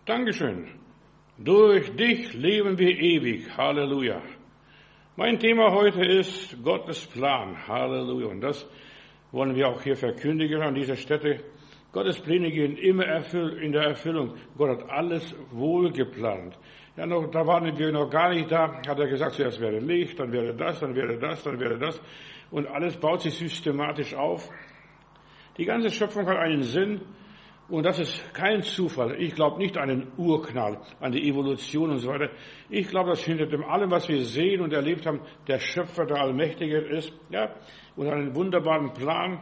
Dankeschön. Durch dich leben wir ewig. Halleluja. Mein Thema heute ist Gottes Plan. Halleluja. Und das wollen wir auch hier verkündigen an dieser Stätte. Gottes Pläne gehen immer in der Erfüllung. Gott hat alles wohl geplant. Ja, da waren wir noch gar nicht da. Hat er gesagt, zuerst wäre Licht, dann wäre das, dann wäre das, dann wäre das. Und alles baut sich systematisch auf. Die ganze Schöpfung hat einen Sinn. Und das ist kein Zufall. Ich glaube nicht an den Urknall, an die Evolution und so weiter. Ich glaube, dass hinter dem allem, was wir sehen und erlebt haben, der Schöpfer, der Allmächtige ist, ja, und einen wunderbaren Plan.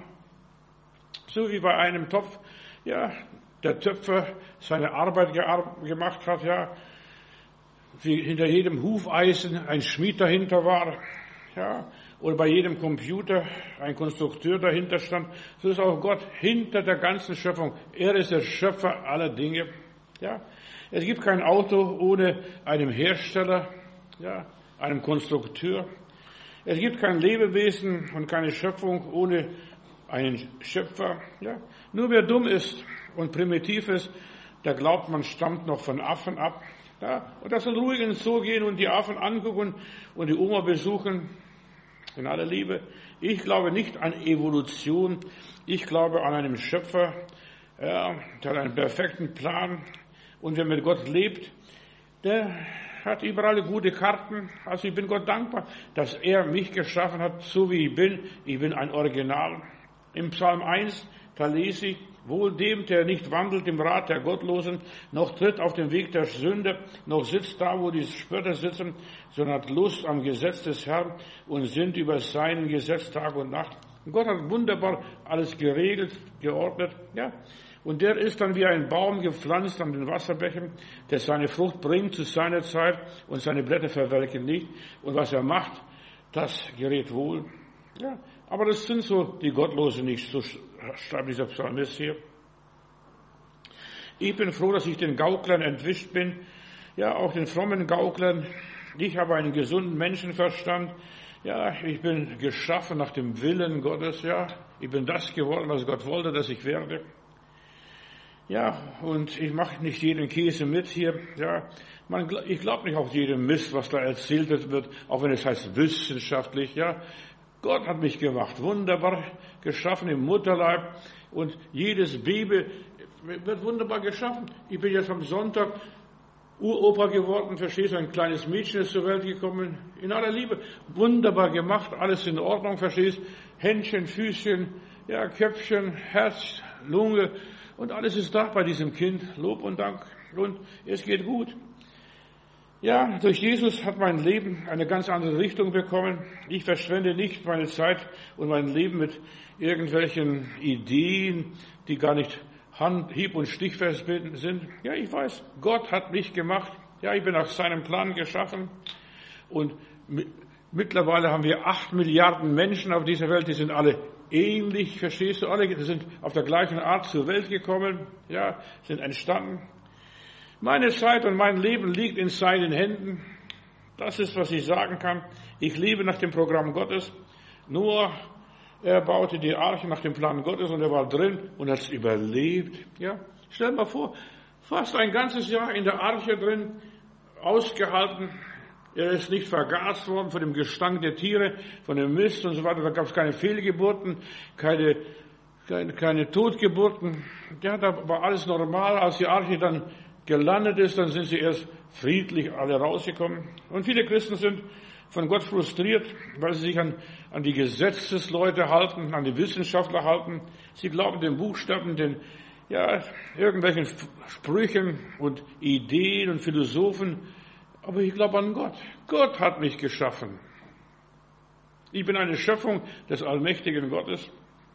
So wie bei einem Topf, ja, der Töpfer seine Arbeit gemacht hat, ja, wie hinter jedem Hufeisen ein Schmied dahinter war, ja, oder bei jedem Computer ein Konstrukteur dahinter stand, so ist auch Gott hinter der ganzen Schöpfung. Er ist der Schöpfer aller Dinge. Ja. Es gibt kein Auto ohne einen Hersteller, ja, einen Konstrukteur. Es gibt kein Lebewesen und keine Schöpfung ohne einen Schöpfer. Ja. Nur wer dumm ist und primitiv ist, der glaubt, man stammt noch von Affen ab. Ja. Und das soll ruhig ins Zoo gehen und die Affen angucken und die Oma besuchen. In aller Liebe, ich glaube nicht an Evolution, ich glaube an einen Schöpfer, ja, der hat einen perfekten Plan und wer mit Gott lebt, der hat überall gute Karten. Also ich bin Gott dankbar, dass er mich geschaffen hat, so wie ich bin. Ich bin ein Original. Im Psalm 1, da lese ich, wohl dem, der nicht wandelt im Rat der Gottlosen, noch tritt auf den Weg der Sünde, noch sitzt da, wo die Spötter sitzen, sondern hat Lust am Gesetz des Herrn und sinnt über seinen Gesetz Tag und Nacht. Und Gott hat wunderbar alles geregelt, geordnet, ja. Und der ist dann wie ein Baum gepflanzt an den Wasserbächen, der seine Frucht bringt zu seiner Zeit und seine Blätter verwelken nicht. Und was er macht, das gerät wohl. Ja. Aber das sind so die Gottlosen nicht, so schreibt dieser Psalmist hier. Ich bin froh, dass ich den Gauklern entwischt bin, ja, auch den frommen Gauklern. Ich habe einen gesunden Menschenverstand. Ja, ich bin geschaffen nach dem Willen Gottes, ja. Ich bin das geworden, was Gott wollte, dass ich werde. Ja, und ich mache nicht jeden Käse mit hier, ja. Ich glaube nicht auf jeden Mist, was da erzählt wird, auch wenn es heißt wissenschaftlich, ja. Gott hat mich gemacht, wunderbar geschaffen im Mutterleib und jedes Baby wird wunderbar geschaffen. Ich bin jetzt am Sonntag Uropa geworden, verstehst du, ein kleines Mädchen ist zur Welt gekommen, in aller Liebe, wunderbar gemacht, alles in Ordnung, verstehst du, Händchen, Füßchen, ja, Köpfchen, Herz, Lunge und alles ist da bei diesem Kind, Lob und Dank und es geht gut. Ja, durch Jesus hat mein Leben eine ganz andere Richtung bekommen. Ich verschwende nicht meine Zeit und mein Leben mit irgendwelchen Ideen, die gar nicht hieb- und stichfest sind. Ja, ich weiß, Gott hat mich gemacht. Ja, ich bin nach seinem Plan geschaffen. Und mittlerweile haben wir 8 Milliarden Menschen auf dieser Welt, die sind alle ähnlich, verstehst du? Alle sind auf der gleichen Art zur Welt gekommen, ja, sind entstanden. Meine Zeit und mein Leben liegt in seinen Händen. Das ist, was ich sagen kann. Ich lebe nach dem Programm Gottes. Noah, er baute die Arche nach dem Plan Gottes und er war drin und hat es überlebt. Ja, stell dir mal vor, fast ein ganzes Jahr in der Arche drin, ausgehalten. Er ist nicht vergast worden von dem Gestank der Tiere, von dem Mist und so weiter. Da gab es keine Fehlgeburten, keine Totgeburten. Ja, da war alles normal. Als die Arche dann gelandet ist, dann sind sie erst friedlich alle rausgekommen. Und viele Christen sind von Gott frustriert, weil sie sich an die Gesetzesleute halten, an die Wissenschaftler halten. Sie glauben den Buchstaben, irgendwelchen Sprüchen und Ideen und Philosophen. Aber ich glaube an Gott. Gott hat mich geschaffen. Ich bin eine Schöpfung des allmächtigen Gottes.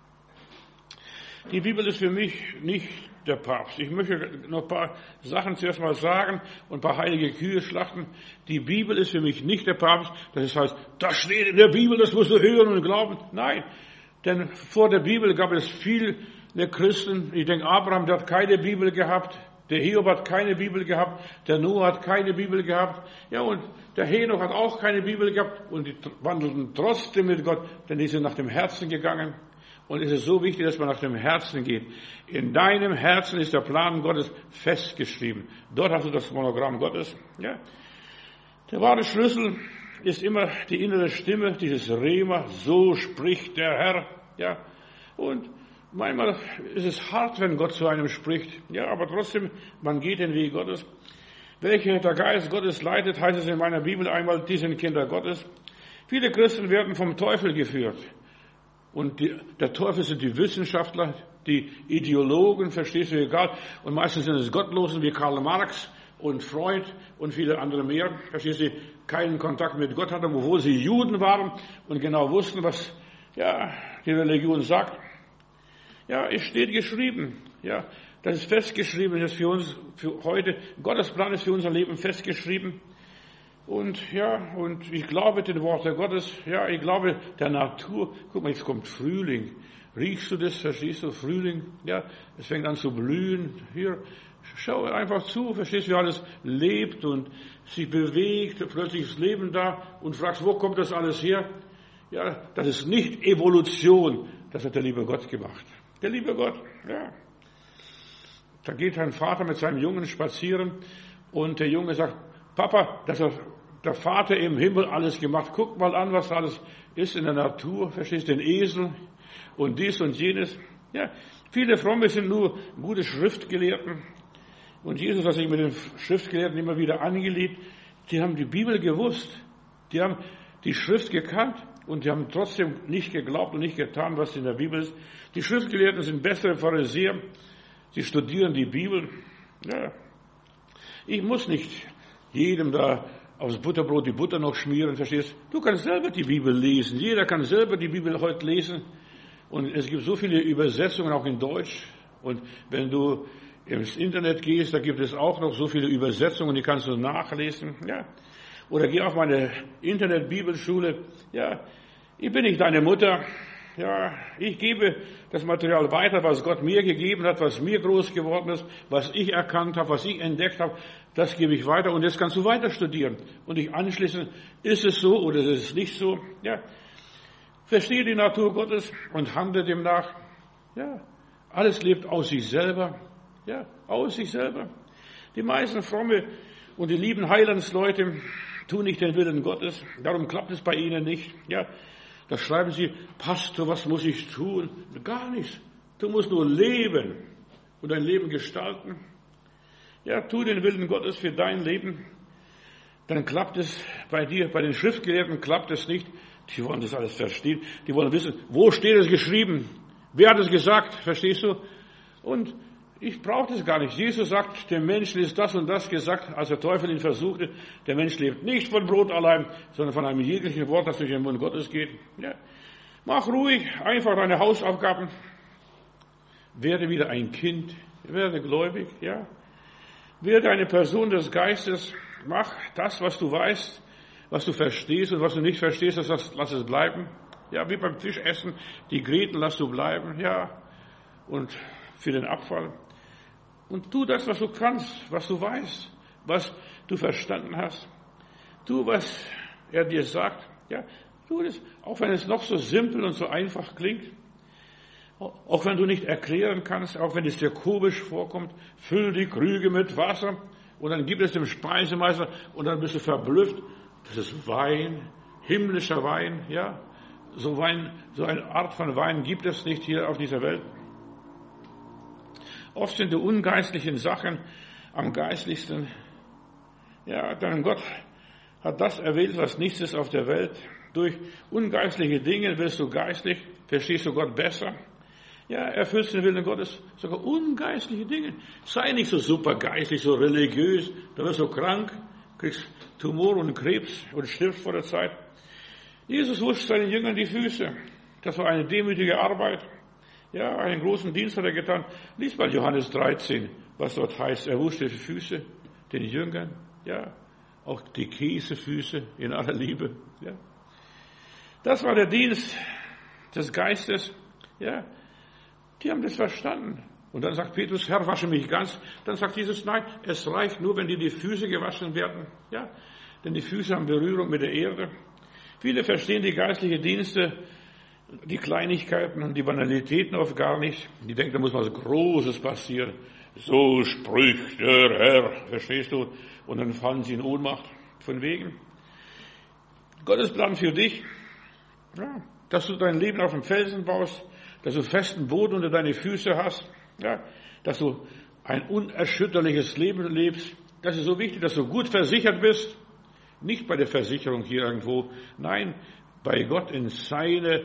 Die Bibel ist für mich nicht der Papst. Ich möchte noch ein paar Sachen zuerst mal sagen und ein paar heilige Kühe schlachten. Die Bibel ist für mich nicht der Papst. Das heißt, das steht in der Bibel, das musst du hören und glauben. Nein, denn vor der Bibel gab es viele Christen. Ich denke, Abraham, der hat keine Bibel gehabt. Der Hiob hat keine Bibel gehabt. Der Noah hat keine Bibel gehabt. Ja, und der Henoch hat auch keine Bibel gehabt. Und die wandelten trotzdem mit Gott, denn die sind nach dem Herzen gegangen. Und es ist so wichtig, dass man nach dem Herzen geht. In deinem Herzen ist der Plan Gottes festgeschrieben. Dort hast du das Monogramm Gottes. Ja. Der wahre Schlüssel ist immer die innere Stimme, dieses Rema, so spricht der Herr. Ja. Und manchmal ist es hart, wenn Gott zu einem spricht. Ja, aber trotzdem, man geht den Weg Gottes. Welche der Geist Gottes leitet, heißt es in meiner Bibel einmal, die sind Kinder Gottes. Viele Christen werden vom Teufel geführt. Und der Teufel sind die Wissenschaftler, die Ideologen, verstehst du, egal. Und meistens sind es Gottlosen wie Karl Marx und Freud und viele andere mehr, verstehst du, keinen Kontakt mit Gott hatten, obwohl sie Juden waren und genau wussten, was ja, die Religion sagt. Ja, es steht geschrieben. Ja, das ist festgeschrieben, das ist für uns, für heute. Gottes Plan ist für unser Leben festgeschrieben. Und ja, und ich glaube den Worten Gottes. Ja, ich glaube der Natur. Guck mal, jetzt kommt Frühling. Riechst du das? Verstehst du? Frühling. Ja, es fängt an zu blühen. Hier, schau einfach zu. Verstehst du, wie alles lebt und sich bewegt. Plötzlich ist Leben da und fragst, wo kommt das alles her? Ja, das ist nicht Evolution. Das hat der liebe Gott gemacht. Der liebe Gott, ja. Da geht ein Vater mit seinem Jungen spazieren und der Junge sagt, Papa, das hat der Vater im Himmel alles gemacht. Guck mal an, was alles ist in der Natur. Verstehst du, den Esel und dies und jenes. Ja, viele Fromme sind nur gute Schriftgelehrten. Und Jesus hat sich mit den Schriftgelehrten immer wieder angelegt. Die haben die Bibel gewusst. Die haben die Schrift gekannt. Und die haben trotzdem nicht geglaubt und nicht getan, was in der Bibel ist. Die Schriftgelehrten sind bessere Pharisäer. Sie studieren die Bibel. Ja. Ich muss nicht jedem da aufs Butterbrot die Butter noch schmieren, verstehst du? Du kannst selber die Bibel lesen. Jeder kann selber die Bibel heute lesen. Und es gibt so viele Übersetzungen auch in Deutsch. Und wenn du ins Internet gehst, da gibt es auch noch so viele Übersetzungen, die kannst du nachlesen. Ja. Oder geh auf meine Internet-Bibelschule. Ja, ich bin nicht deine Mutter. Ja, ich gebe das Material weiter, was Gott mir gegeben hat, was mir groß geworden ist, was ich erkannt habe, was ich entdeckt habe. Das gebe ich weiter und jetzt kannst du weiter studieren. Und dich anschließen, ist es so oder ist es nicht so? Ja, verstehe die Natur Gottes und handle dem nach. Ja, alles lebt aus sich selber. Ja, aus sich selber. Die meisten fromme und die lieben Heilandsleute tun nicht den Willen Gottes, darum klappt es bei ihnen nicht. Ja, da schreiben sie, Pastor, was muss ich tun? Gar nichts. Du musst nur leben und dein Leben gestalten. Ja, tu den Willen Gottes für dein Leben. Dann klappt es bei dir. Bei den Schriftgelehrten klappt es nicht. Die wollen das alles verstehen. Die wollen wissen, wo steht es geschrieben? Wer hat es gesagt? Verstehst du? Und ich brauche das gar nicht. Jesus sagt, dem Menschen ist das und das gesagt, als der Teufel ihn versuchte. Der Mensch lebt nicht von Brot allein, sondern von einem jeglichen Wort, das durch den Mund Gottes geht. Ja. Mach ruhig einfach deine Hausaufgaben. Werde wieder ein Kind. Werde gläubig. Ja. Werde eine Person des Geistes. Mach das, was du weißt, was du verstehst und was du nicht verstehst, lass es bleiben. Ja, wie beim Fischessen. Die Gräten lass du bleiben. Ja. Und für den Abfall. Und tu das, was du kannst, was du weißt, was du verstanden hast. Tu, was er dir sagt. Ja, tu das, auch wenn es noch so simpel und so einfach klingt. Auch wenn du nicht erklären kannst, auch wenn es dir komisch vorkommt. Füll die Krüge mit Wasser und dann gib es dem Speisemeister und dann bist du verblüfft. Das ist Wein, himmlischer Wein, ja. So eine Art von Wein gibt es nicht hier auf dieser Welt. Oft sind die ungeistlichen Sachen am geistlichsten. Ja, denn Gott hat das erwählt, was nichts ist auf der Welt. Durch ungeistliche Dinge wirst du geistlich, verstehst du Gott besser. Ja, erfüllst den Willen Gottes, sogar ungeistliche Dinge. Sei nicht so supergeistlich, so religiös, dann wirst du krank, kriegst Tumor und Krebs und stirbst vor der Zeit. Jesus wusch seinen Jüngern die Füße. Das war eine demütige Arbeit. Ja, einen großen Dienst hat er getan. Lies mal Johannes 13, was dort heißt. Er wusch die Füße den Jüngern. Ja, auch die Käsefüße in aller Liebe. Ja. Das war der Dienst des Geistes. Ja, die haben das verstanden. Und dann sagt Petrus, Herr, wasche mich ganz. Dann sagt Jesus, nein, es reicht nur, wenn dir die Füße gewaschen werden. Ja, denn die Füße haben Berührung mit der Erde. Viele verstehen die geistlichen Dienste die Kleinigkeiten und die Banalitäten oft gar nicht. Die denken, da muss was Großes passieren. So spricht der Herr, verstehst du? Und dann fallen sie in Ohnmacht. Von wegen. Gottes Plan für dich, ja, dass du dein Leben auf dem Felsen baust, dass du festen Boden unter deine Füße hast, ja, dass du ein unerschütterliches Leben lebst. Das ist so wichtig, dass du gut versichert bist. Nicht bei der Versicherung hier irgendwo, nein, bei Gott in seinem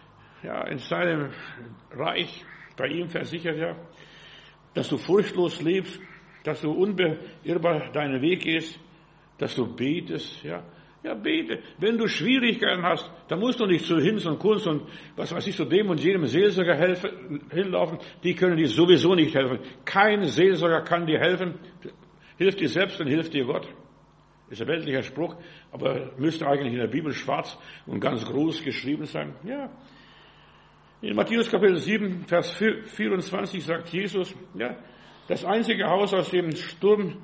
Reich, bei ihm versichert, ja, dass du furchtlos lebst, dass du unbeirrbar deinen Weg gehst, dass du betest, ja, bete. Wenn du Schwierigkeiten hast, dann musst du nicht zu Hinz und Kunst und was weiß ich, zu dem und jedem Seelsorger hinlaufen. Die können dir sowieso nicht helfen. Kein Seelsorger kann dir helfen. Hilf dir selbst und hilft dir Gott. Ist ein weltlicher Spruch, aber müsste eigentlich in der Bibel schwarz und ganz groß geschrieben sein. Ja. In Matthäus Kapitel 7, Vers 24 sagt Jesus, ja, das einzige Haus, aus dem Sturm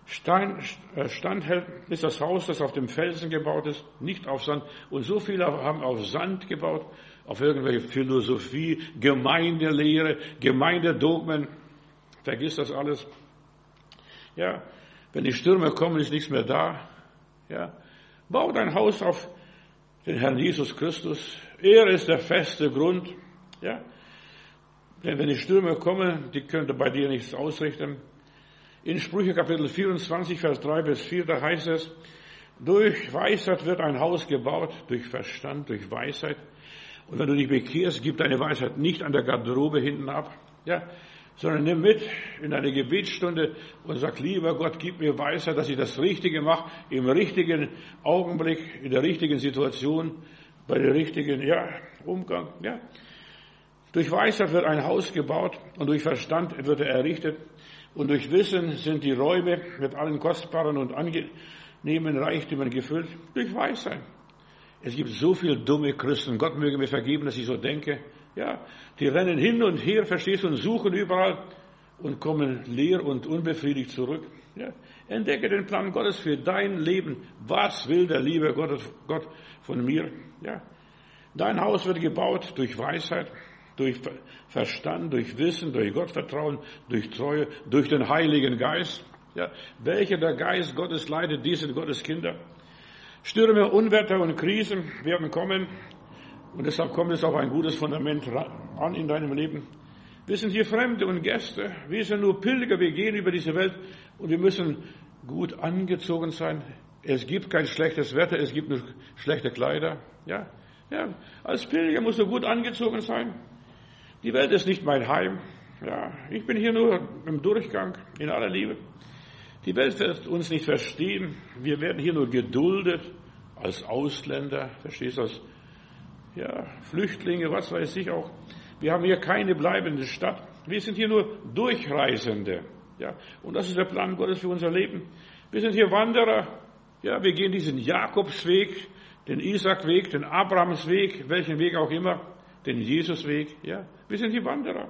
standhält, ist das Haus, das auf dem Felsen gebaut ist, nicht auf Sand. Und so viele haben auf Sand gebaut, auf irgendwelche Philosophie, Gemeindelehre, Gemeindedogmen. Vergiss das alles. Ja, wenn die Stürme kommen, ist nichts mehr da. Ja, bau dein Haus auf den Herrn Jesus Christus. Er ist der feste Grund. Ja, denn wenn die Stürme kommen, die können bei dir nichts ausrichten. In Sprüche Kapitel 24, Vers 3 bis 4, da heißt es, durch Weisheit wird ein Haus gebaut, durch Verstand, durch Weisheit. Und wenn du dich bekehrst, gib deine Weisheit nicht an der Garderobe hinten ab, ja, sondern nimm mit in deine Gebetsstunde und sag, lieber Gott, gib mir Weisheit, dass ich das Richtige mache, im richtigen Augenblick, in der richtigen Situation, bei der richtigen, Umgang, ja. Durch Weisheit wird ein Haus gebaut und durch Verstand wird er errichtet. Und durch Wissen sind die Räume mit allen kostbaren und angenehmen Reichtümern gefüllt. Durch Weisheit. Es gibt so viele dumme Christen. Gott möge mir vergeben, dass ich so denke. Ja, die rennen hin und her, verstehst du, und suchen überall und kommen leer und unbefriedigt zurück. Ja, entdecke den Plan Gottes für dein Leben. Was will der liebe Gott von mir? Ja, dein Haus wird gebaut durch Weisheit, durch Verstand, durch Wissen, durch Gottvertrauen, durch Treue, durch den Heiligen Geist. Ja, welcher der Geist Gottes leitet, die sind Gottes Kinder. Stürme, Unwetter und Krisen werden kommen und deshalb kommt es auf ein gutes Fundament an in deinem Leben. Wir sind hier Fremde und Gäste, wir sind nur Pilger, wir gehen über diese Welt und wir müssen gut angezogen sein. Es gibt kein schlechtes Wetter, es gibt nur schlechte Kleider. Ja, als Pilger musst du gut angezogen sein. Die Welt ist nicht mein Heim. Ja, ich bin hier nur im Durchgang, in aller Liebe. Die Welt wird uns nicht verstehen. Wir werden hier nur geduldet als Ausländer, verstehst du, als Flüchtlinge, was weiß ich auch. Wir haben hier keine bleibende Stadt. Wir sind hier nur Durchreisende. Ja, und das ist der Plan Gottes für unser Leben. Wir sind hier Wanderer. Ja, wir gehen diesen Jakobsweg, den Isaacweg, den Abrahamsweg, welchen Weg auch immer. Den Jesusweg, ja. Wir sind die Wanderer.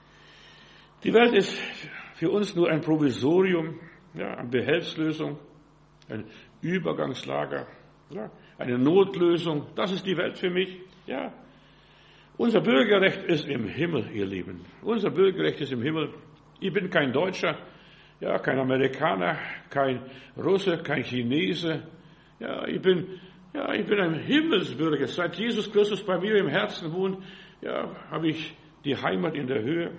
Die Welt ist für uns nur ein Provisorium, eine Behelfslösung, ein Übergangslager, eine Notlösung. Das ist die Welt für mich, ja. Unser Bürgerrecht ist im Himmel, ihr Lieben. Unser Bürgerrecht ist im Himmel. Ich bin kein Deutscher, kein Amerikaner, kein Russe, kein Chinese. Ich bin ein Himmelsbürger. Seit Jesus Christus bei mir im Herzen wohnt, habe ich die Heimat in der Höhe.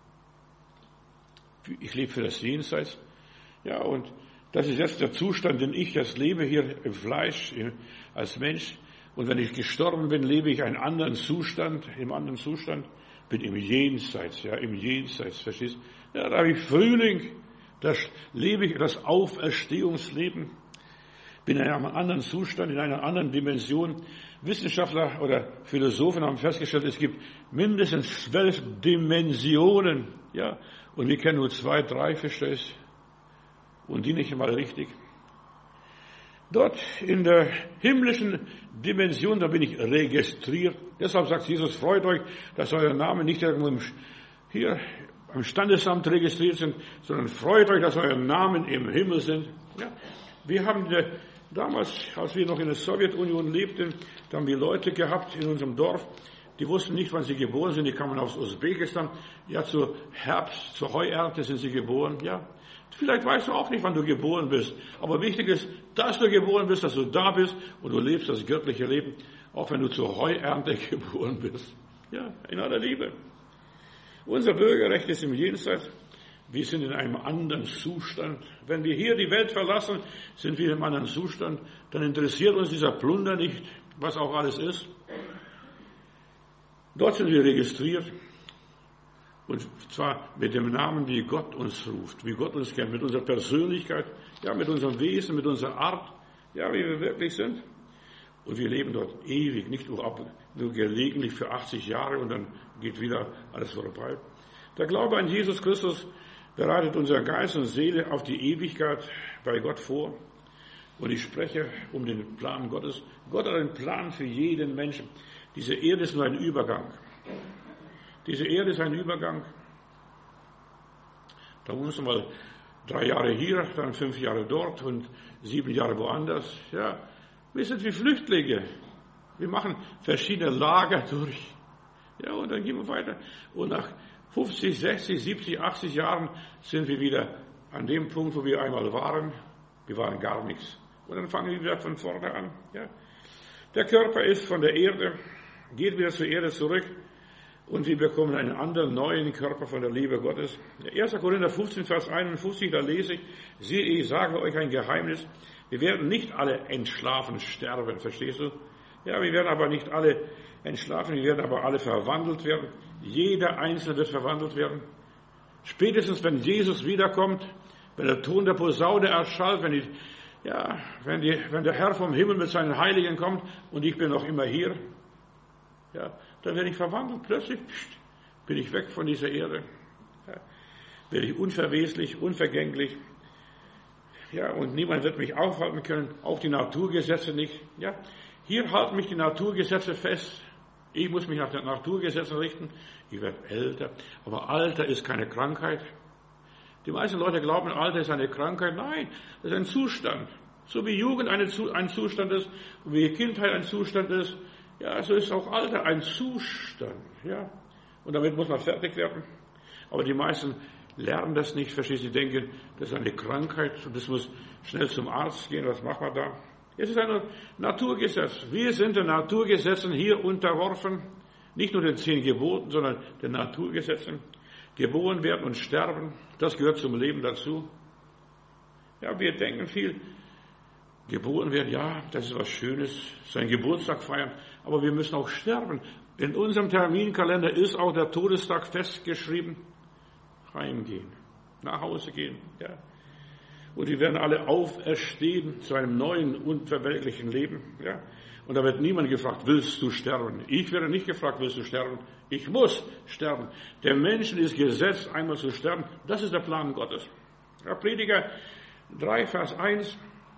Ich lebe für das Jenseits. Ja, und das ist jetzt der Zustand, den ich jetzt lebe hier im Fleisch, als Mensch. Und wenn ich gestorben bin, lebe ich im anderen Zustand, bin im Jenseits, im Jenseits, verstehst du? Ja, da habe ich Frühling, da lebe ich das Auferstehungsleben. Bin in einem anderen Zustand, in einer anderen Dimension. Wissenschaftler oder Philosophen haben festgestellt, es gibt mindestens 12 Dimensionen. Ja, und wir kennen nur 2, 3, verstehst du? Und die nicht einmal richtig. Dort in der himmlischen Dimension, da bin ich registriert. Deshalb sagt Jesus, freut euch, dass euer Name nicht irgendwo hier am Standesamt registriert sind, sondern freut euch, dass eure Namen im Himmel sind. Ja, wir haben damals, als wir noch in der Sowjetunion lebten, da haben wir Leute gehabt in unserem Dorf, Die wussten nicht, wann sie geboren sind. Die kamen aus Usbekistan. Ja, zur Herbst, zur Heuernte sind sie geboren. Ja, vielleicht weißt du auch nicht, wann du geboren bist. Aber wichtig ist, dass du geboren bist, dass du da bist und du lebst das göttliche Leben, auch wenn du zur Heuernte geboren bist. Ja, in aller Liebe. Unser Bürgerrecht ist im Jenseits. Wir sind in einem anderen Zustand. Wenn wir hier die Welt verlassen, sind wir in einem anderen Zustand. Dann interessiert uns dieser Plunder nicht, was auch alles ist. Dort sind wir registriert. Und zwar mit dem Namen, wie Gott uns ruft, wie Gott uns kennt, mit unserer Persönlichkeit, ja, mit unserem Wesen, mit unserer Art, ja, wie wir wirklich sind. Und wir leben dort ewig, nicht nur gelegentlich für 80 Jahre und dann geht wieder alles vorbei. Der Glaube an Jesus Christus bereitet unser Geist und Seele auf die Ewigkeit bei Gott vor. Und ich spreche um den Plan Gottes. Gott hat einen Plan für jeden Menschen. Diese Erde ist nur ein Übergang. Diese Erde ist ein Übergang. Da muss man mal 3 Jahre hier, dann 5 Jahre dort und 7 Jahre woanders. Ja, wir sind wie Flüchtlinge. Wir machen verschiedene Lager durch. Ja, und dann gehen wir weiter. Und nach 50, 60, 70, 80 Jahren sind wir wieder an dem Punkt, wo wir einmal waren. Wir waren gar nichts. Und dann fangen wir wieder von vorne an. Ja. Der Körper ist von der Erde, geht wieder zur Erde zurück und wir bekommen einen anderen, neuen Körper von der Liebe Gottes. 1. Korinther 15, Vers 51, da lese ich, siehe, ich sage euch ein Geheimnis, wir werden nicht alle entschlafen sterben, verstehst du? Ja, wir werden aber nicht alle entschlafen, wir werden aber alle verwandelt werden. Jeder Einzelne wird verwandelt werden. Spätestens, wenn Jesus wiederkommt, wenn der Ton der Posaune erschallt, wenn der Herr vom Himmel mit seinen Heiligen kommt und ich bin noch immer hier, ja, dann werde ich verwandelt. Plötzlich bin ich weg von dieser Erde. Ja, werde ich unverweslich, unvergänglich. Ja, und niemand wird mich aufhalten können, auch die Naturgesetze nicht. Ja, hier halten mich die Naturgesetze fest. Ich muss mich nach den Naturgesetzen richten. Ich werde älter. Aber Alter ist keine Krankheit. Die meisten Leute glauben, Alter ist eine Krankheit. Nein, das ist ein Zustand. So wie Jugend ein Zustand ist und wie Kindheit ein Zustand ist, ja, so ist auch Alter ein Zustand. Ja, und damit muss man fertig werden. Aber die meisten lernen das nicht, verstehst du? Sie denken, das ist eine Krankheit und das muss schnell zum Arzt gehen. Was macht man da? Es ist ein Naturgesetz. Wir sind den Naturgesetzen hier unterworfen. Nicht nur den 10 Geboten, sondern den Naturgesetzen. Geboren werden und sterben, das gehört zum Leben dazu. Ja, wir denken viel, geboren werden, ja, das ist was Schönes, seinen Geburtstag feiern, aber wir müssen auch sterben. In unserem Terminkalender ist auch der Todestag festgeschrieben. Heimgehen, nach Hause gehen, ja. Und wir werden alle auferstehen zu einem neuen, unverwelklichen Leben, ja. Und da wird niemand gefragt, willst du sterben? Ich werde nicht gefragt, willst du sterben? Ich muss sterben. Der Menschen ist gesetzt, einmal zu sterben. Das ist der Plan Gottes. Ja, Prediger 3, Vers 1.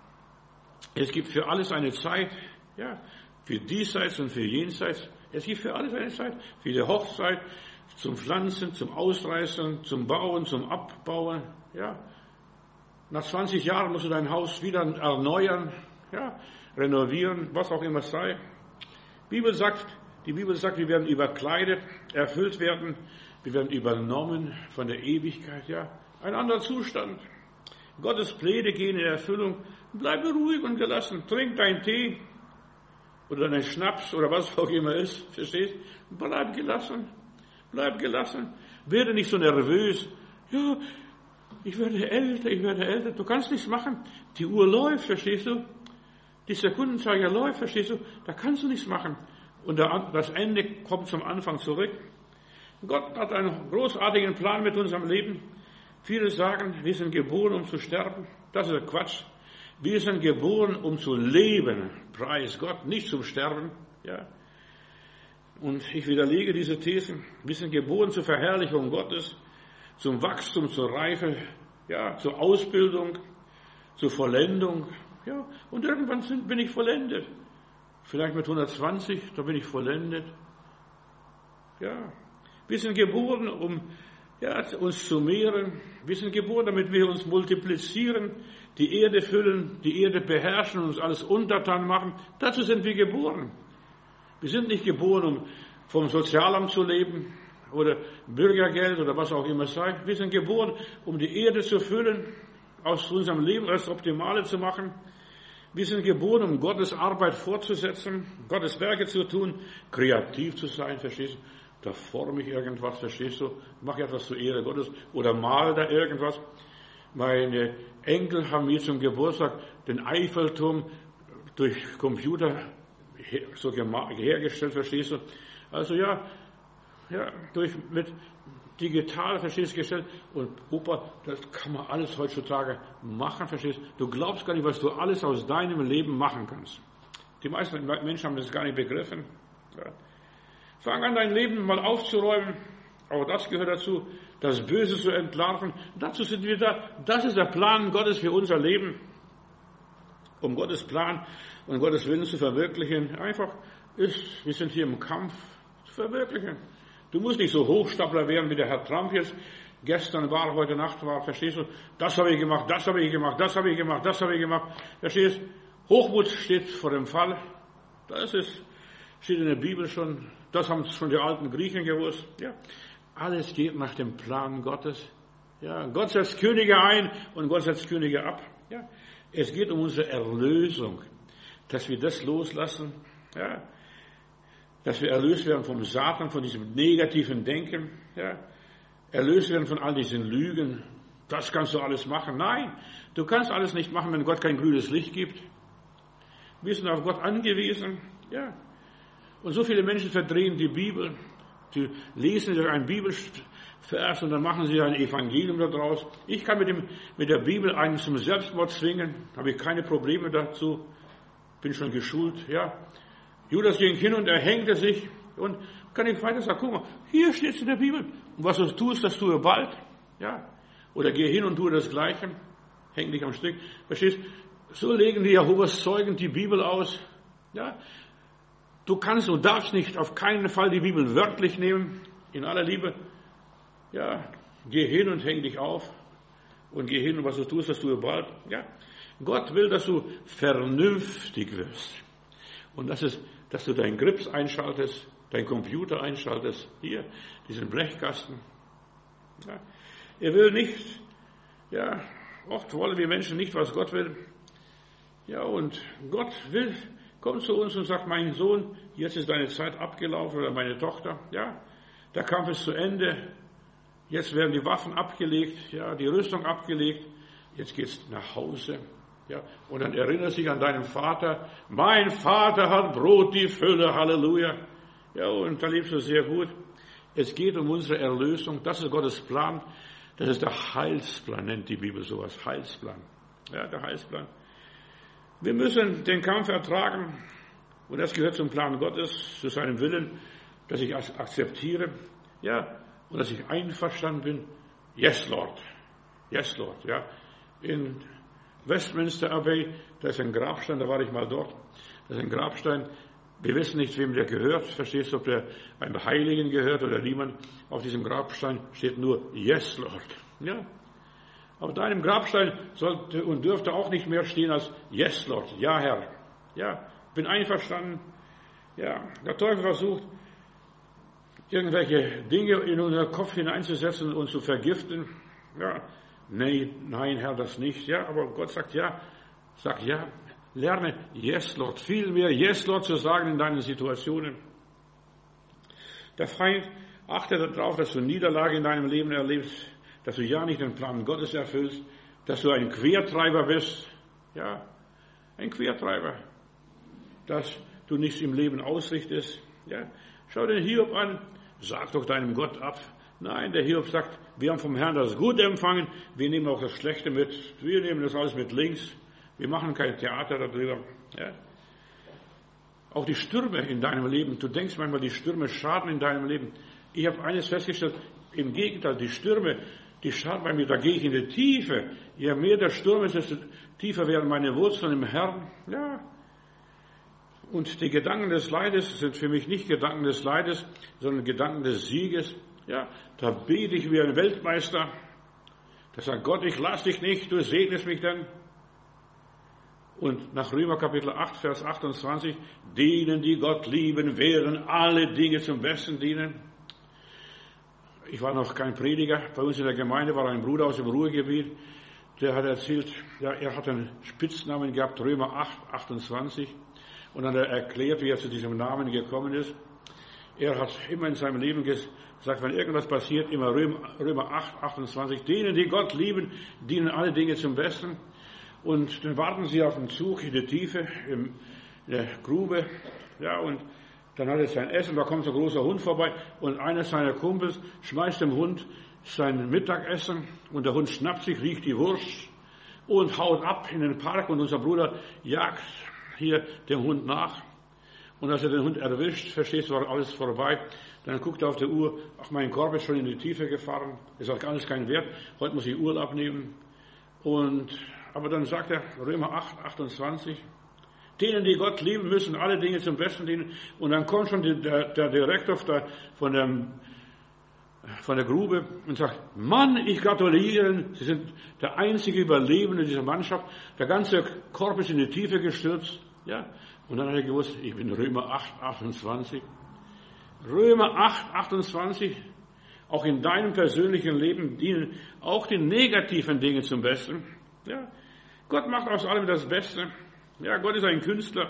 Es gibt für alles eine Zeit, ja, für diesseits und für jenseits. Es gibt für alles eine Zeit. Für die Hochzeit, zum Pflanzen, zum Ausreißen, zum Bauen, zum Abbauen, ja. Nach 20 Jahren musst du dein Haus wieder erneuern, ja, renovieren, was auch immer es sei. Die Bibel sagt, wir werden überkleidet, erfüllt werden, wir werden übernommen von der Ewigkeit, ja. Ein anderer Zustand. Gottes Pläne gehen in Erfüllung. Bleibe ruhig und gelassen. Trink deinen Tee oder deinen Schnaps oder was auch immer ist, verstehst? Bleib gelassen. Bleib gelassen. Werde nicht so nervös. Ja, ich werde älter. Du kannst nichts machen. Die Uhr läuft, verstehst du? Die Sekundenzeiger läuft, verstehst du? Da kannst du nichts machen. Und das Ende kommt zum Anfang zurück. Gott hat einen großartigen Plan mit unserem Leben. Viele sagen, wir sind geboren, um zu sterben. Das ist Quatsch. Wir sind geboren, um zu leben. Preis Gott, nicht zum Sterben. Ja. Und ich widerlege diese Thesen. Wir sind geboren zur Verherrlichung Gottes, zum Wachstum, zur Reife, ja, zur Ausbildung, zur Vollendung. Ja. Und irgendwann bin ich vollendet. Vielleicht mit 120, da bin ich vollendet. Ja. Wir sind geboren, um uns zu mehren. Wir sind geboren, damit wir uns multiplizieren, die Erde füllen, die Erde beherrschen und uns alles untertan machen. Dazu sind wir geboren. Wir sind nicht geboren, um vom Sozialamt zu leben oder Bürgergeld oder was auch immer sei. Wir sind geboren, um die Erde zu füllen, aus unserem Leben das Optimale zu machen. Wir sind geboren, um Gottes Arbeit fortzusetzen, Gottes Werke zu tun, kreativ zu sein, verstehst du? Da forme ich irgendwas, verstehst du? Mache etwas zur Ehre Gottes oder mal da irgendwas. Meine Enkel haben mir zum Geburtstag den Eiffelturm durch Computer so hergestellt, verstehst du? Also mit digital, verstehst du, gestellt. Und Opa, das kann man alles heutzutage machen, verstehst du? Du glaubst gar nicht, was du alles aus deinem Leben machen kannst. Die meisten Menschen haben das gar nicht begriffen. Ja. Fang an, dein Leben mal aufzuräumen. Auch das gehört dazu, das Böse zu entlarven. Dazu sind wir da. Das ist der Plan Gottes für unser Leben. Um Gottes Plan und Gottes Willen zu verwirklichen. Wir sind hier im Kampf zu verwirklichen. Du musst nicht so Hochstapler werden, wie der Herr Trump jetzt gestern war, heute Nacht war, verstehst du? Das habe ich gemacht, das habe ich gemacht, das habe ich gemacht, das habe ich gemacht. Verstehst du? Hochmut steht vor dem Fall. Steht in der Bibel schon. Das haben schon die alten Griechen gewusst. Ja. Alles geht nach dem Plan Gottes. Ja. Gott setzt Könige ein und Gott setzt Könige ab. Ja. Es geht um unsere Erlösung, dass wir das loslassen. Ja. Dass wir erlöst werden vom Satan, von diesem negativen Denken, ja, erlöst werden von all diesen Lügen. Das kannst du alles machen. Nein, du kannst alles nicht machen, wenn Gott kein grünes Licht gibt. Wir sind auf Gott angewiesen, ja. Und so viele Menschen verdrehen die Bibel. Sie lesen einen Bibelvers und dann machen sie ein Evangelium daraus. Ich kann mit der Bibel einen zum Selbstmord zwingen, habe ich keine Probleme dazu, bin schon geschult, ja. Judas ging hin und er hängte sich und kann ich weiter sagen, guck mal, hier steht es in der Bibel. Und was du tust, das tue bald. Ja. Oder geh hin und tue das Gleiche. Häng dich am Strick. Verstehst? So legen die Jehovas Zeugen die Bibel aus. Ja. Du kannst und darfst nicht auf keinen Fall die Bibel wörtlich nehmen. In aller Liebe. Ja. Geh hin und häng dich auf. Und geh hin und was du tust, das tue bald. Ja. Gott will, dass du vernünftig wirst. Und das ist, dass du deinen Grips einschaltest, deinen Computer einschaltest, hier, diesen Blechkasten. Ja. Er will nicht, ja, oft wollen wir Menschen nicht, was Gott will. Ja, und Gott kommt zu uns und sagt, mein Sohn, jetzt ist deine Zeit abgelaufen, oder meine Tochter, ja, der Kampf ist zu Ende, jetzt werden die Waffen abgelegt, ja, die Rüstung abgelegt, jetzt geht's nach Hause. Ja, und dann erinnere dich an deinen Vater. Mein Vater hat Brot die Fülle, Halleluja. Ja, und da lebst du sehr gut. Es geht um unsere Erlösung. Das ist Gottes Plan. Das ist der Heilsplan, nennt die Bibel sowas. Heilsplan. Ja, der Heilsplan. Wir müssen den Kampf ertragen. Und das gehört zum Plan Gottes, zu seinem Willen, dass ich akzeptiere. Ja, und dass ich einverstanden bin. Yes, Lord. Yes, Lord. Ja, in Westminster Abbey, da ist ein Grabstein, da war ich mal dort. Das ist ein Grabstein. Wir wissen nicht, wem der gehört. Verstehst du, ob der einem Heiligen gehört oder niemand. Auf diesem Grabstein steht nur Yes, Lord. Ja. Auf deinem Grabstein sollte und dürfte auch nicht mehr stehen als Yes, Lord. Ja, Herr. Ja, bin einverstanden. Ja, der Teufel versucht, irgendwelche Dinge in unseren Kopf hineinzusetzen und zu vergiften. Ja. Nein, Herr, das nicht. Ja, aber Gott sagt ja. Sag ja. Lerne Yes, Lord. Viel mehr Yes, Lord zu sagen in deinen Situationen. Der Feind achtet darauf, dass du Niederlage in deinem Leben erlebst, dass du ja nicht den Plan Gottes erfüllst, dass du ein Quertreiber bist. Ja, ein Quertreiber. Dass du nichts im Leben ausrichtest. Ja, schau den Hiob an. Sag doch deinem Gott ab. Nein, der Hiob sagt, wir haben vom Herrn das Gute empfangen, wir nehmen auch das Schlechte mit, wir nehmen das alles mit links, wir machen kein Theater darüber. Ja. Auch die Stürme in deinem Leben, du denkst manchmal, die Stürme schaden in deinem Leben. Ich habe eines festgestellt, im Gegenteil, die Stürme, die schaden bei mir, da gehe ich in die Tiefe. Je mehr der Sturm ist, desto tiefer werden meine Wurzeln im Herrn. Ja. Und die Gedanken des Leides sind für mich nicht Gedanken des Leides, sondern Gedanken des Sieges. Ja, da bete ich wie ein Weltmeister. Da sagt Gott, ich lasse dich nicht, du segnest mich denn. Und nach Römer Kapitel 8, Vers 28, denen, die Gott lieben, werden alle Dinge zum Besten dienen. Ich war noch kein Prediger. Bei uns in der Gemeinde war ein Bruder aus dem Ruhrgebiet, der hat erzählt, ja, er hat einen Spitznamen gehabt, Römer 8, 28. Und dann hat er erklärt, wie er zu diesem Namen gekommen ist. Er hat immer in seinem Leben gesagt, wenn irgendwas passiert, immer Römer 8, 28, denen, die Gott lieben, dienen alle Dinge zum Besten. Und dann warten sie auf den Zug in der Tiefe, in der Grube, ja, und dann hat er sein Essen, da kommt so ein großer Hund vorbei und einer seiner Kumpels schmeißt dem Hund sein Mittagessen und der Hund schnappt sich, riecht die Wurst und haut ab in den Park und unser Bruder jagt hier dem Hund nach. Und als er den Hund erwischt, verstehst du, war alles vorbei. Dann guckt er auf die Uhr, ach, mein Korb ist schon in die Tiefe gefahren, ist auch alles kein Wert, heute muss ich Urlaub nehmen. Aber dann sagt er, Römer 8, 28, denen, die Gott lieben, müssen alle Dinge zum Besten dienen. Und dann kommt schon der Direktor von der Grube und sagt, Mann, ich gratuliere, Sie sind der einzige Überlebende dieser Mannschaft. Der ganze Korb ist in die Tiefe gestürzt. Ja? Und dann hat er gewusst, ich bin Römer 8, 28. Römer 8, 28, auch in deinem persönlichen Leben dienen auch die negativen Dinge zum Besten. Ja? Gott macht aus allem das Beste. Ja, Gott ist ein Künstler.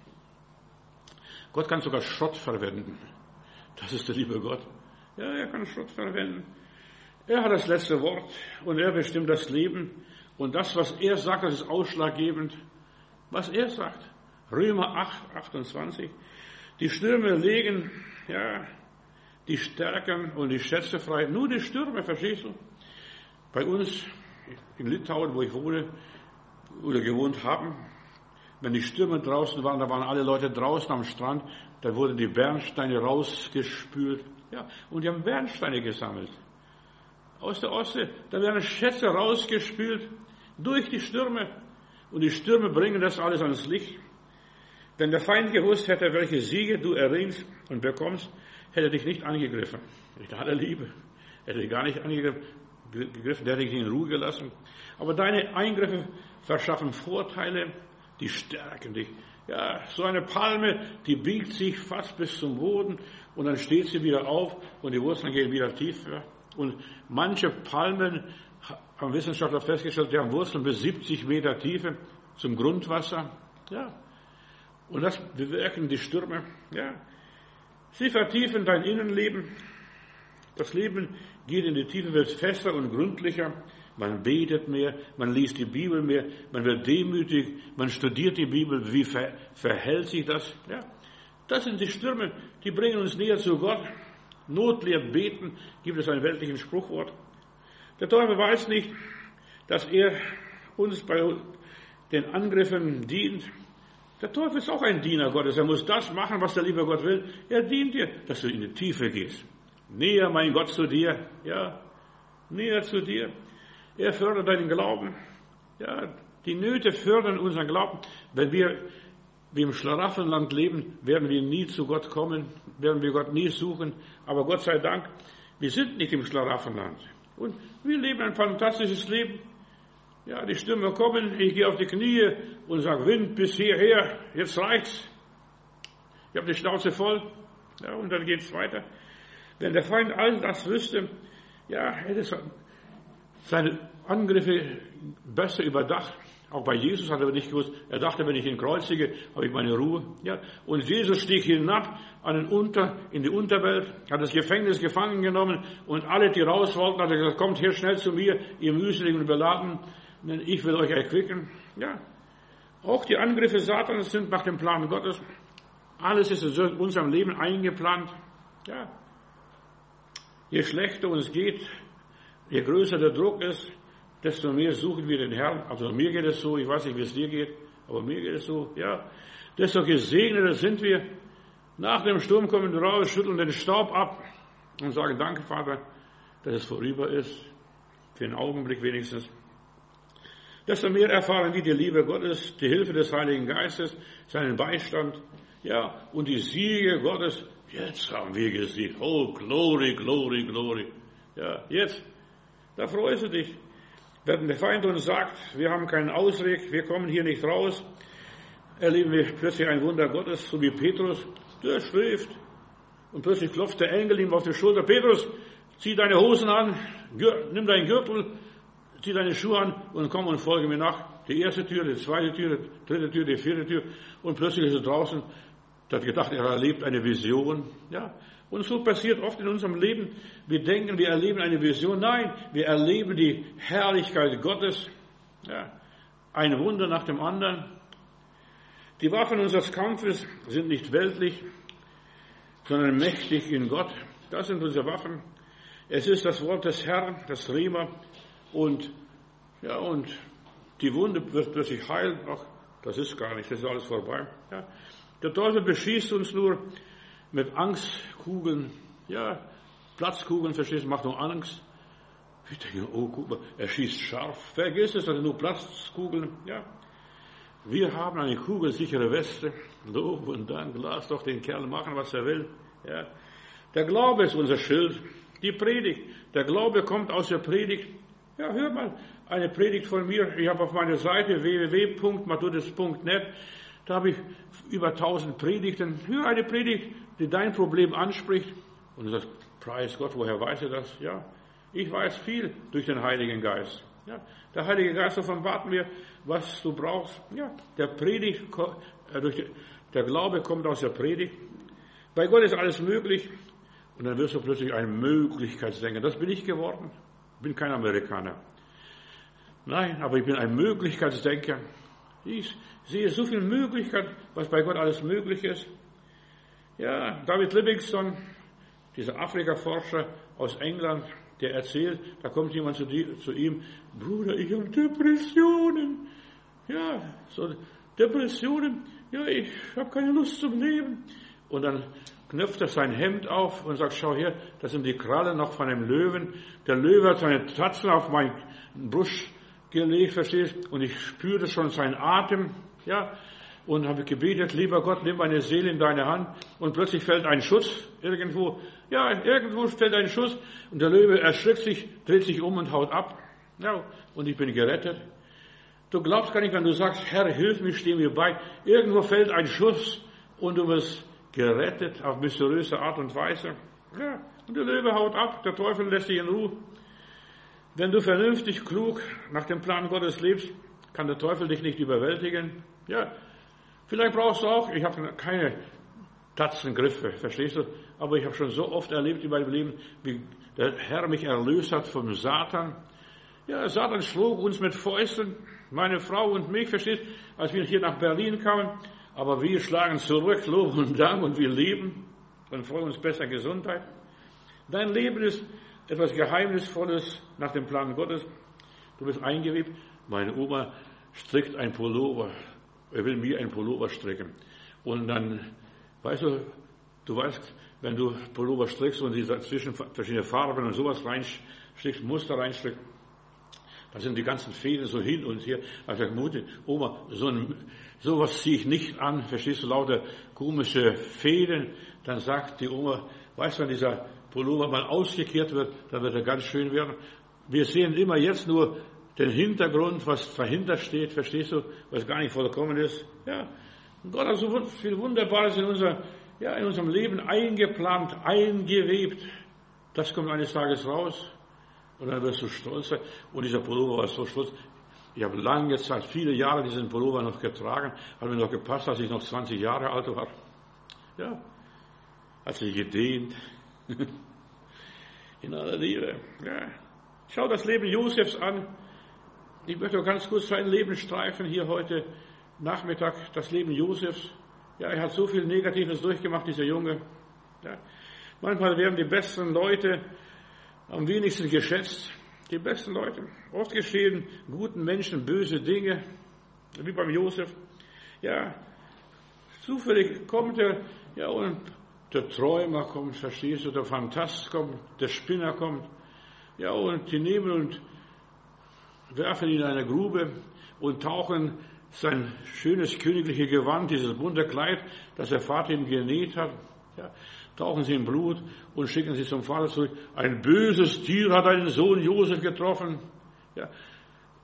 Gott kann sogar Schrott verwenden. Das ist der liebe Gott. Ja, er kann Schrott verwenden. Er hat das letzte Wort und er bestimmt das Leben. Und das, was er sagt, das ist ausschlaggebend. Was er sagt. Römer 8, 28. Die Stürme legen, ja, die Stärken und die Schätze frei. Nur die Stürme, verstehst du? Bei uns in Litauen, wo ich wohne oder gewohnt haben, wenn die Stürme draußen waren, da waren alle Leute draußen am Strand, da wurden die Bernsteine rausgespült. Ja, und die haben Bernsteine gesammelt. Aus der Ostsee, da werden Schätze rausgespült durch die Stürme. Und die Stürme bringen das alles ans Licht. Wenn der Feind gewusst hätte, welche Siege du erringst und bekommst, hätte er dich nicht angegriffen. Mit aller Liebe. Hätte dich gar nicht angegriffen, der hätte dich in Ruhe gelassen. Aber deine Eingriffe verschaffen Vorteile, die stärken dich. Ja, so eine Palme, die biegt sich fast bis zum Boden und dann steht sie wieder auf und die Wurzeln gehen wieder tiefer. Und manche Palmen, haben Wissenschaftler festgestellt, die haben Wurzeln bis 70 Meter Tiefe zum Grundwasser. Ja. Und das bewirken die Stürme. Ja. Sie vertiefen dein Innenleben. Das Leben geht in die Tiefe, wird fester und gründlicher. Man betet mehr, man liest die Bibel mehr, man wird demütig, man studiert die Bibel. Wie verhält sich das? Ja. Das sind die Stürme, die bringen uns näher zu Gott. Not lehrt beten, gibt es ein weltliches Spruchwort. Der Teufel weiß nicht, dass er uns bei den Angriffen dient. Der Teufel ist auch ein Diener Gottes. Er muss das machen, was der liebe Gott will. Er dient dir, dass du in die Tiefe gehst. Näher, mein Gott, zu dir. Ja, näher zu dir. Er fördert deinen Glauben. Ja, die Nöte fördern unseren Glauben. Wenn wir wie im Schlaraffenland leben, werden wir nie zu Gott kommen, werden wir Gott nie suchen. Aber Gott sei Dank, wir sind nicht im Schlaraffenland. Und wir leben ein fantastisches Leben. Ja, die Stürme kommen, ich gehe auf die Knie und sage, Wind bis hierher, jetzt reicht's. Ich habe die Schnauze voll. Ja, und dann geht's weiter. Wenn der Feind all das wüsste, ja, hätte seine Angriffe besser überdacht. Auch bei Jesus hat er nicht gewusst. Er dachte, wenn ich ihn kreuzige, habe ich meine Ruhe. Ja. Und Jesus stieg hinab in die Unterwelt, hat das Gefängnis gefangen genommen und alle, die raus wollten, hat er gesagt, kommt hier schnell zu mir, ihr mühselig und beladen, denn ich will euch erquicken. Ja. Auch die Angriffe Satans sind nach dem Plan Gottes. Alles ist in unserem Leben eingeplant. Ja. Je schlechter uns geht, je größer der Druck ist, desto mehr suchen wir den Herrn. Also mir geht es so, ich weiß nicht, wie es dir geht, aber mir geht es so, ja. Desto gesegneter sind wir. Nach dem Sturm kommen wir raus, schütteln den Staub ab und sagen, danke Vater, dass es vorüber ist. Für einen Augenblick wenigstens. Desto mehr erfahren wir die Liebe Gottes, die Hilfe des Heiligen Geistes, seinen Beistand, ja, und die Siege Gottes. Jetzt haben wir gesiegt. Oh, Glory, Glory, Glory. Ja, jetzt. Da freust du dich. Wenn der Feind uns sagt, wir haben keinen Ausweg, wir kommen hier nicht raus, erleben wir plötzlich ein Wunder Gottes, so wie Petrus, der schläft. Und plötzlich klopft der Engel ihm auf die Schulter. Petrus, zieh deine Hosen an, nimm deinen Gürtel, zieh deine Schuhe an und komm und folge mir nach. Die erste Tür, die zweite Tür, die dritte Tür, die vierte Tür. Und plötzlich ist er draußen. Er hat gedacht, er erlebt eine Vision. Ja. Und so passiert oft in unserem Leben. Wir denken, wir erleben eine Vision. Nein, wir erleben die Herrlichkeit Gottes. Ja. Ein Wunder nach dem anderen. Die Waffen unseres Kampfes sind nicht weltlich, sondern mächtig in Gott. Das sind unsere Waffen. Es ist das Wort des Herrn, das Rema. Und die Wunde wird plötzlich heilen. Ach, das ist gar nicht, das ist alles vorbei. Ja. Der Teufel beschießt uns nur mit Angstkugeln. Ja, Platzkugeln, verstehst du, macht nur Angst. Ich denke, oh, guck mal, er schießt scharf. Vergiss es, das sind nur Platzkugeln. Ja. Wir haben eine kugelsichere Weste. Lob und Dank, lass doch den Kerl machen, was er will. Ja. Der Glaube ist unser Schild. Die Predigt. Der Glaube kommt aus der Predigt. Ja, hör mal, eine Predigt von mir. Ich habe auf meiner Seite www.matthäus.net, da habe ich über 1000 Predigten. Hör eine Predigt, die dein Problem anspricht. Und du sagst, preis Gott, woher weiß er das? Ja, ich weiß viel durch den Heiligen Geist. Ja, der Heilige Geist offenbart mir, was du brauchst. Ja, der Glaube kommt aus der Predigt. Bei Gott ist alles möglich. Und dann wirst du plötzlich ein Möglichkeitsdenker. Das bin ich geworden. Ich bin kein Amerikaner. Nein, aber ich bin ein Möglichkeitsdenker. Ich sehe so viel Möglichkeit, was bei Gott alles möglich ist. Ja, David Livingstone, dieser Afrika-Forscher aus England, der erzählt, da kommt jemand zu ihm, Bruder, ich habe Depressionen. Ja, so Depressionen. Ja, ich habe keine Lust zum Leben. Und dann knöpft er sein Hemd auf und sagt, schau her, das sind die Krallen noch von einem Löwen. Der Löwe hat seine Tatzen auf meinen Brust gelegt, verstehst du? Und ich spürte schon seinen Atem, ja. Und habe gebetet, lieber Gott, nimm meine Seele in deine Hand. Und plötzlich fällt ein Schuss irgendwo. Ja, irgendwo fällt ein Schuss. Und der Löwe erschrickt sich, dreht sich um und haut ab. Ja, und ich bin gerettet. Du glaubst gar nicht, wenn du sagst, Herr, hilf mir, steh mir bei. Irgendwo fällt ein Schuss und du wirst gerettet auf mysteriöse Art und Weise. Ja, und der Löwe haut ab, der Teufel lässt dich in Ruhe. Wenn du vernünftig, klug nach dem Plan Gottes lebst, kann der Teufel dich nicht überwältigen. Ja, vielleicht brauchst du auch, ich habe keine Tatzengriffe, verstehst du? Aber ich habe schon so oft erlebt in meinem Leben, wie der Herr mich erlöst hat vom Satan. Ja, Satan schlug uns mit Fäusten, meine Frau und mich, verstehst du, als wir hier nach Berlin kamen. Aber wir schlagen zurück, Lob und Dank, und wir leben und freuen uns besser Gesundheit. Dein Leben ist etwas Geheimnisvolles nach dem Plan Gottes. Du bist eingewebt. Meine Oma strickt ein Pullover. Er will mir einen Pullover stricken. Und dann, weißt du weißt, wenn du Pullover strickst und sie zwischen verschiedene Farben und sowas reinstrickst, Muster reinstrickst, da sind die ganzen Fäden so hin und her. Also ich Mutter, Oma, sowas ziehe ich nicht an. Verstehst du, lauter komische Fäden. Dann sagt die Oma, weißt du, wenn dieser Pullover mal ausgekehrt wird, dann wird er ganz schön werden. Wir sehen immer jetzt nur den Hintergrund, was dahinter steht, verstehst du, was gar nicht vollkommen ist. Ja, und Gott hat so viel Wunderbares in unserem Leben eingeplant, eingewebt. Das kommt eines Tages raus. Und dann wirst du stolz sein. Und dieser Pullover war so stolz. Ich habe lange Zeit, viele Jahre diesen Pullover noch getragen. Hat mir noch gepasst, als ich noch 20 Jahre alt war. Ja, hat sich gedehnt. In aller Liebe. Ja. Schau das Leben Josefs an. Ich möchte ganz kurz sein Leben streifen hier heute Nachmittag. Das Leben Josefs. Ja, er hat so viel Negatives durchgemacht, dieser Junge. Ja. Manchmal werden die besten Leute am wenigsten geschätzt, die besten Leute. Oft geschehen guten Menschen böse Dinge, wie beim Josef. Ja, zufällig kommt er, ja, und der Träumer kommt, verstehst du, der Phantast kommt, der Spinner kommt, ja, und die nehmen und werfen ihn in eine Grube und tauchen sein schönes königliches Gewand, dieses bunte Kleid, das der Vater ihm genäht hat, ja, tauchen sie in Blut und schicken sie zum Vater zurück. Ein böses Tier hat einen Sohn Josef getroffen. Ja.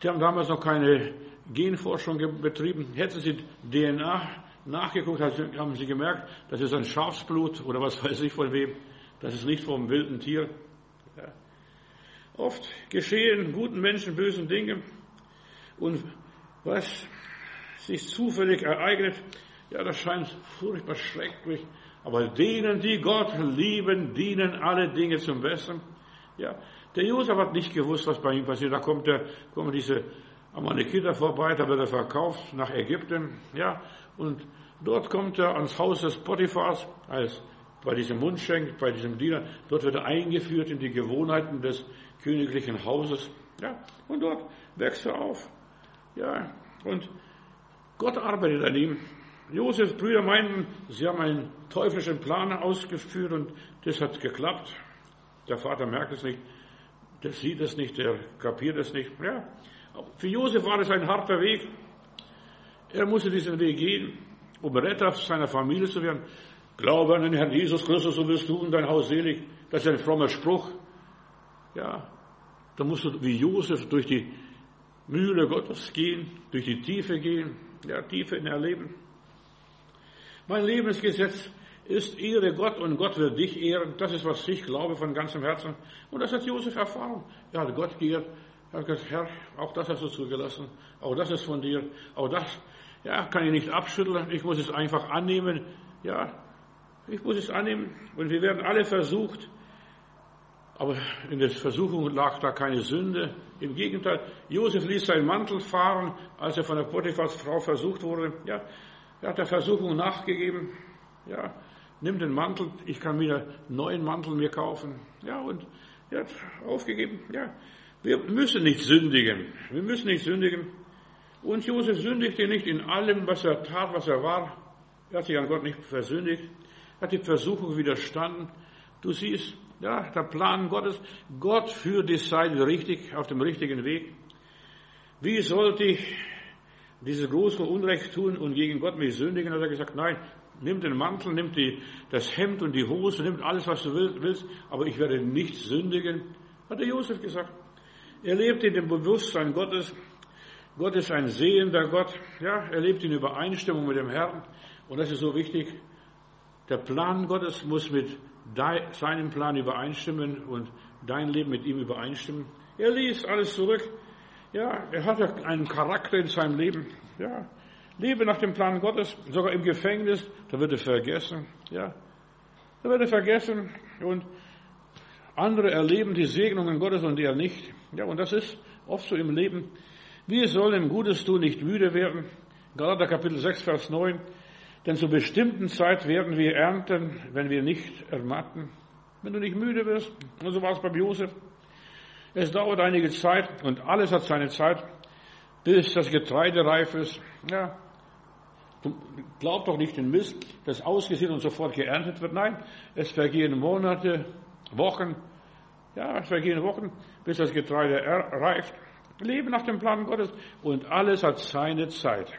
Die haben damals noch keine Genforschung betrieben. Hätten sie DNA nachgeguckt, haben sie gemerkt, das ist ein Schafsblut oder was weiß ich von wem. Das ist nicht vom wilden Tier. Ja. Oft geschehen guten Menschen bösen Dinge. Und was sich zufällig ereignet, ja, das scheint furchtbar schrecklich. Aber denen, die Gott lieben, dienen alle Dinge zum Besten. Ja, der Josef hat nicht gewusst, was bei ihm passiert. Da kommen diese Amalekiter vorbei, da wird er verkauft nach Ägypten. Ja, und dort kommt er ans Haus des Potiphars, bei diesem Mundschenk, bei diesem Diener. Dort wird er eingeführt in die Gewohnheiten des königlichen Hauses. Ja, und dort wächst er auf. Ja, und Gott arbeitet an ihm. Josefs Brüder meinten, sie haben einen teuflischen Plan ausgeführt und das hat geklappt. Der Vater merkt es nicht, der sieht es nicht, der kapiert es nicht. Ja, für Josef war es ein harter Weg. Er musste diesen Weg gehen, um Retter seiner Familie zu werden. Glaube an den Herrn Jesus Christus, so wirst du und dein Haus selig. Das ist ein frommer Spruch. Ja, da musst du wie Josef durch die Mühle Gottes gehen, durch die Tiefe gehen, ja, Tiefe in ihr Leben. Mein Lebensgesetz ist, ehre Gott und Gott wird dich ehren. Das ist, was ich glaube von ganzem Herzen. Und das hat Josef erfahren. Er hat Gott geehrt. Er hat gesagt, Herr, auch das hast du zugelassen. Auch das ist von dir. Auch das, ja, kann ich nicht abschütteln. Ich muss es einfach annehmen. Ja, ich muss es annehmen. Und wir werden alle versucht. Aber in der Versuchung lag da keine Sünde. Im Gegenteil, Josef ließ seinen Mantel fahren, als er von der Potiphars Frau versucht wurde. Ja, er hat der Versuchung nachgegeben. Ja, nimm den Mantel, ich kann wieder einen neuen Mantel mir kaufen. Ja, und er hat aufgegeben. Ja, wir müssen nicht sündigen. Wir müssen nicht sündigen. Und Josef sündigte nicht in allem, was er tat, was er war. Er hat sich an Gott nicht versündigt. Er hat die Versuchung widerstanden. Du siehst, ja, der Plan Gottes. Gott führt die Seite richtig, auf dem richtigen Weg. Wie sollte ich dieses große Unrecht tun und gegen Gott mich sündigen? Hat er gesagt, nein, nimm den Mantel, nimm das Hemd und die Hose, nimm alles, was du willst, aber ich werde nicht sündigen, hat der Josef gesagt. Er lebt in dem Bewusstsein Gottes. Gott ist ein sehender Gott. Ja, er lebt in Übereinstimmung mit dem Herrn. Und das ist so wichtig. Der Plan Gottes muss mit seinem Plan übereinstimmen und dein Leben mit ihm übereinstimmen. Er ließ alles zurück. Ja, er hatte einen Charakter in seinem Leben. Ja, lebe nach dem Plan Gottes, sogar im Gefängnis, da wird er vergessen. Ja, da wird er vergessen und andere erleben die Segnungen Gottes und er nicht. Ja, und das ist oft so im Leben. Wir sollen Gutes tun, nicht müde werden. Galater Kapitel 6, Vers 9. Denn zur bestimmten Zeit werden wir ernten, wenn wir nicht ermatten. Wenn du nicht müde wirst. Und so war es beim Josef. Es dauert einige Zeit und alles hat seine Zeit, bis das Getreide reif ist. Ja, glaub doch nicht den Mist, das ausgesät und sofort geerntet wird. Nein, es vergehen Monate, Wochen. Ja, es vergehen Wochen, bis das Getreide reift. Lebe nach dem Plan Gottes und alles hat seine Zeit.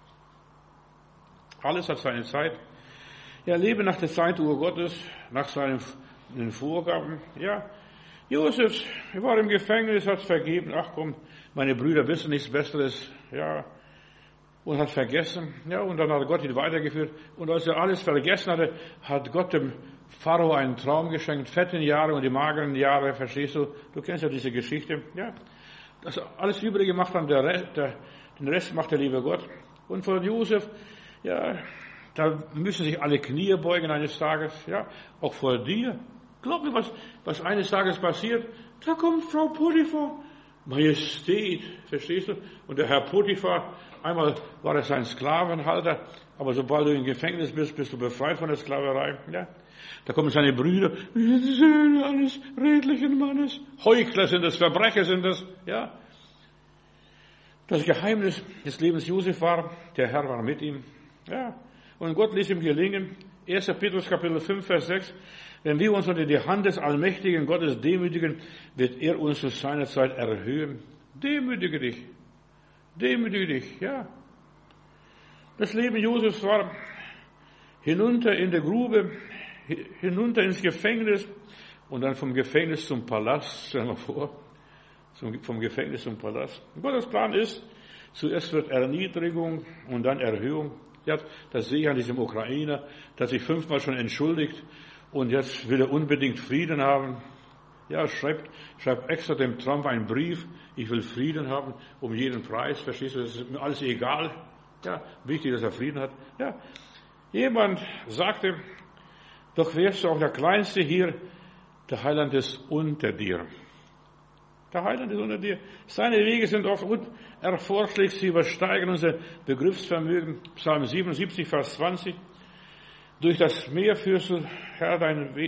Alles hat seine Zeit. Ja, lebe nach der Zeituhr Gottes, nach seinen Vorgaben. Ja, Josef war im Gefängnis, hat vergeben. Ach komm, meine Brüder wissen nichts Besseres. Ja, und hat vergessen. Ja, und dann hat Gott ihn weitergeführt. Und als er alles vergessen hatte, hat Gott dem Pharao einen Traum geschenkt. Fetten Jahre und die mageren Jahre, verstehst du? Du kennst ja diese Geschichte. Ja, das alles Übrige macht dann den Rest macht der liebe Gott. Und von Josef, ja, da müssen sich alle Knie beugen eines Tages. Ja, auch vor dir. Glaub mir, was eines Tages passiert. Da kommt Frau Potiphar. Majestät, verstehst du? Und der Herr Potiphar, einmal war er sein Sklavenhalter, aber sobald du im Gefängnis bist, bist du befreit von der Sklaverei. Ja? Da kommen seine Brüder, wir sind Söhne eines redlichen Mannes. Heuchler sind es, Verbrecher sind es. Ja? Das Geheimnis des Lebens Josef war, der Herr war mit ihm. Ja? Und Gott ließ ihm gelingen. 1. Petrus Kapitel 5, Vers 6. Wenn wir uns unter die Hand des allmächtigen Gottes demütigen, wird er uns zu seiner Zeit erhöhen. Demütige dich. Demütige dich, ja. Das Leben Josefs war hinunter in der Grube, hinunter ins Gefängnis und dann vom Gefängnis zum Palast, stell dir mal vor. vom Gefängnis zum Palast. Und Gottes Plan ist, zuerst wird Erniedrigung und dann Erhöhung. Ja, das sehe ich an diesem Ukrainer, der sich 5-mal schon entschuldigt und jetzt will er unbedingt Frieden haben. Ja, schreibt extra dem Trump einen Brief, ich will Frieden haben, um jeden Preis, verstehst du, das ist mir alles egal. Ja, wichtig, dass er Frieden hat. Ja, jemand sagte, doch wärst du auch der Kleinste hier, der Heiland ist unter dir. Der Heiland ist unter dir. Seine Wege sind oft unerforschlich, sie übersteigen unser Begriffsvermögen. Psalm 77, Vers 20. Durch das Meer führst du, Herr,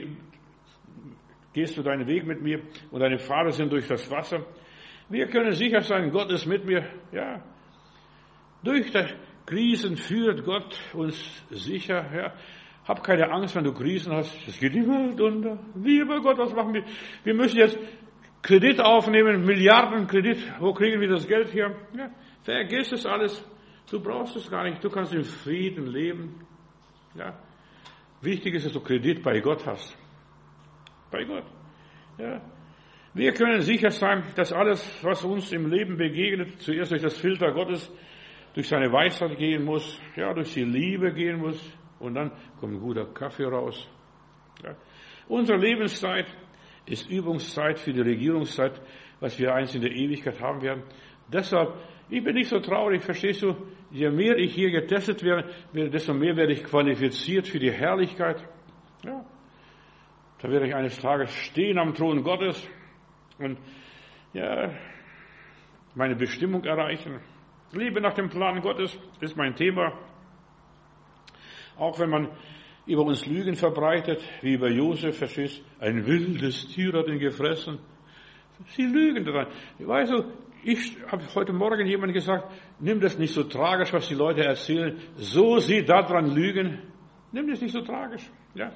gehst du deinen Weg mit mir und deine Pfade sind durch das Wasser. Wir können sicher sein, Gott ist mit mir. Ja. Durch die Krisen führt Gott uns sicher. Ja. Hab keine Angst, wenn du Krisen hast. Es geht die Welt unter. Lieber Gott, was machen wir? Wir müssen jetzt Kredit aufnehmen, Milliardenkredit. Wo kriegen wir das Geld her? Ja. Vergiss es alles. Du brauchst es gar nicht. Du kannst in Frieden leben. Ja. Wichtig ist, dass du Kredit bei Gott hast. Bei Gott. Ja. Wir können sicher sein, dass alles, was uns im Leben begegnet, zuerst durch das Filter Gottes, durch seine Weisheit gehen muss, ja, durch die Liebe gehen muss, und dann kommt ein guter Kaffee raus. Ja. Unsere Lebenszeit ist Übungszeit für die Regierungszeit, was wir einst in der Ewigkeit haben werden. Deshalb, ich bin nicht so traurig, verstehst du? Je mehr ich hier getestet werde, desto mehr werde ich qualifiziert für die Herrlichkeit. Ja. Da werde ich eines Tages stehen am Thron Gottes und ja, meine Bestimmung erreichen. Lebe nach dem Plan Gottes ist mein Thema. Auch wenn man über uns Lügen verbreitet, wie über Josef, verstehst, ein wildes Tier hat ihn gefressen. Sie lügen daran. Weißt du, ich habe heute Morgen jemand gesagt, nimm das nicht so tragisch, was die Leute erzählen. So sie daran lügen, nimm das nicht so tragisch. Ja.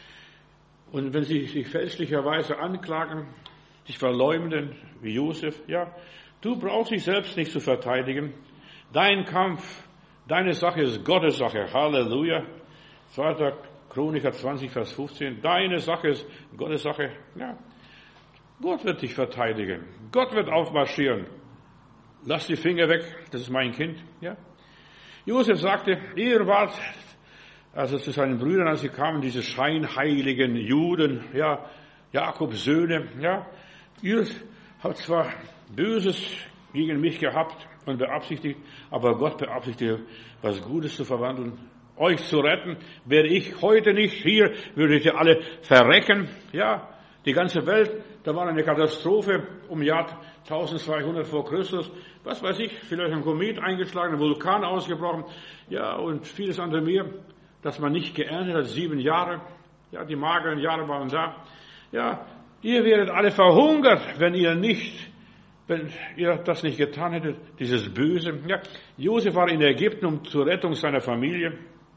Und wenn sie sich fälschlicherweise anklagen, dich verleumden, wie Josef, ja, du brauchst dich selbst nicht zu verteidigen. Dein Kampf, deine Sache ist Gottes Sache. Halleluja. 2. Chroniker 20, Vers 15. Deine Sache ist Gottes Sache. Ja. Gott wird dich verteidigen. Gott wird aufmarschieren. Lass die Finger weg. Das ist mein Kind. Ja. Josef sagte, ihr wart, also zu seinen Brüdern, als sie kamen, diese scheinheiligen Juden, ja, Jakobs Söhne, ja. Ihr habt zwar Böses gegen mich gehabt und beabsichtigt, aber Gott beabsichtigt, was Gutes zu verwandeln, euch zu retten. Wäre ich heute nicht hier, würdet ihr alle verrecken. Ja, die ganze Welt, da war eine Katastrophe um Jahr 1200 vor Christus. Was weiß ich, vielleicht ein Komet eingeschlagen, ein Vulkan ausgebrochen. Ja, und vieles andere mehr, dass man nicht geerntet hat, 7 Jahre. Ja, die mageren Jahre waren da. Ja, ihr werdet alle verhungert, wenn ihr das nicht getan hättet, dieses Böse. Ja, Josef war in Ägypten zur Rettung seiner Familie.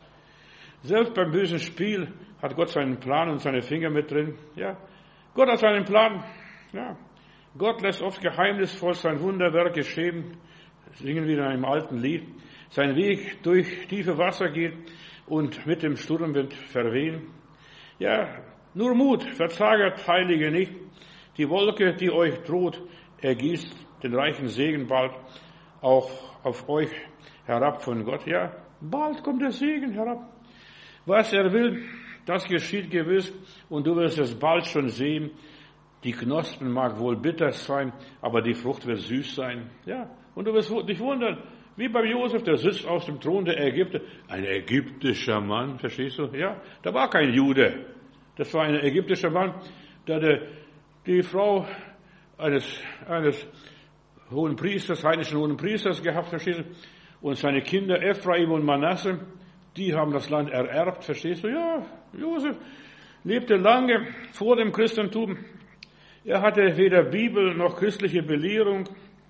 Selbst beim bösen Spiel hat Gott seinen Plan und seine Finger mit drin. Ja, Gott hat seinen Plan. Ja, Gott lässt oft geheimnisvoll sein Wunderwerk geschehen. Singen wir in einem alten Lied. Sein Weg durch tiefe Wasser geht und mit dem Sturmwind verwehen. Ja, nur Mut, verzagert Heilige nicht. Die Wolke, die euch droht, ergießt den reichen Segen bald auch auf euch herab von Gott. Ja, bald kommt der Segen herab. Was er will, das geschieht gewiss und du wirst es bald schon sehen. Die Knospen mag wohl bitter sein, aber die Frucht wird süß sein. Ja, und du wirst dich wundern, wie bei Josef, der sitzt auf dem Thron der Ägypter. Ein ägyptischer Mann, verstehst du? Ja, da war kein Jude. Das war ein ägyptischer Mann, der die Frau eines hohen Priesters, heidnischen hohen Priesters gehabt, verstehst du? Und seine Kinder Ephraim und Manasse, die haben das Land ererbt, verstehst du? Ja, Josef lebte lange vor dem Christentum. Er hatte weder Bibel noch christliche Belehrung.